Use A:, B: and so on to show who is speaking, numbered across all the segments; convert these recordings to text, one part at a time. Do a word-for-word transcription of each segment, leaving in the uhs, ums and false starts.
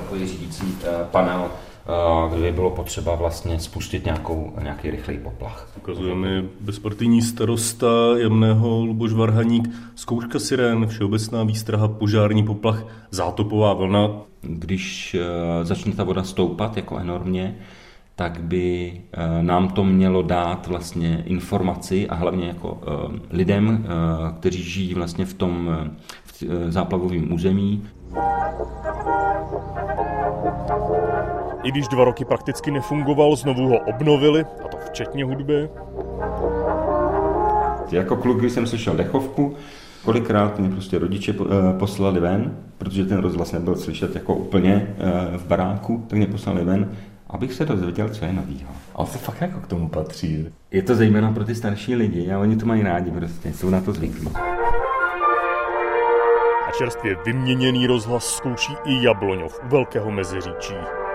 A: takový řídící panel, kdyby bylo potřeba vlastně spustit nějakou, nějaký rychlej poplach.
B: Ukazujeme bezpartijní starosta Jamného Luboš Varhaník, zkouška sirén, všeobecná výstraha, požární poplach, zátopová vlna.
A: Když začne ta voda stoupat jako enormně, tak by nám to mělo dát vlastně informaci a hlavně jako lidem, kteří žijí vlastně v tom v záplavovém území.
B: I když dva roky prakticky nefungoval, znovu ho obnovili, a to včetně hudby.
A: Jako kluk, když jsem slyšel dechovku, kolikrát mě prostě rodiče poslali ven, protože ten rozhlas nebyl slyšet jako úplně v baráku, tak mě poslali ven, abych se dozvěděl, co je novýho.
C: Ale to fakt jako k tomu patří.
A: Je to zejména pro ty starší lidi a oni to mají rádi, prostě jsou na to zvyklí.
B: A čerstvě vyměněný rozhlas zkouší i Jabloňov u Velkého Meziříčí.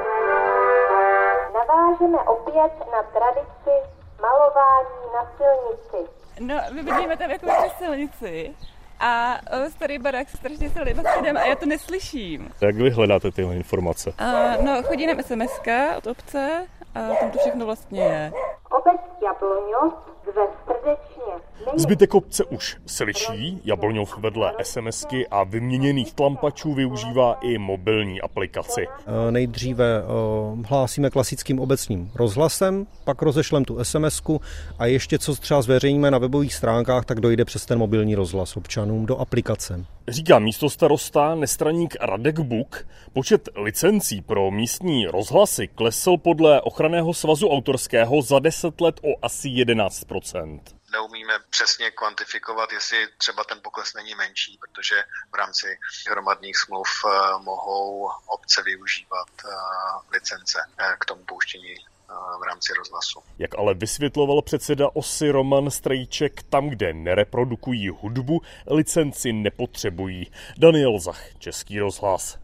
D: Navážeme opět na tradici malování na silnici.
E: No, my bydlíme tam jako přes silnici a starý barák se strašně se líbá předem a já to neslyším.
B: Jak vy hledáte tyhle informace?
E: A, no, chodí nám es em eska od obce a tam to všechno vlastně je.
D: Obec Jabloňov zve srdečně.
B: Zbytek obce už slyší, Jabloňov vedle SMSky a vyměněných tlampačů využívá i mobilní aplikaci.
F: Nejdříve hlásíme klasickým obecním rozhlasem, pak rozešlem tu SMSku a ještě co třeba zveřejníme na webových stránkách, tak dojde přes ten mobilní rozhlas občanům do aplikace.
B: Říká místostarosta, nestraník Radek Buk. Počet licencí pro místní rozhlasy klesl podle Ochranného svazu autorského za deset let o asi jedenáct procent.
G: Neumíme přesně kvantifikovat, jestli třeba ten pokles není menší, protože v rámci hromadných smluv mohou obce využívat licence k tomu pouštění v rámci rozhlasu.
B: Jak ale vysvětloval předseda OSY Roman Strejček, tam, kde nereprodukují hudbu, licenci nepotřebují. Daniel Zach, Český rozhlas.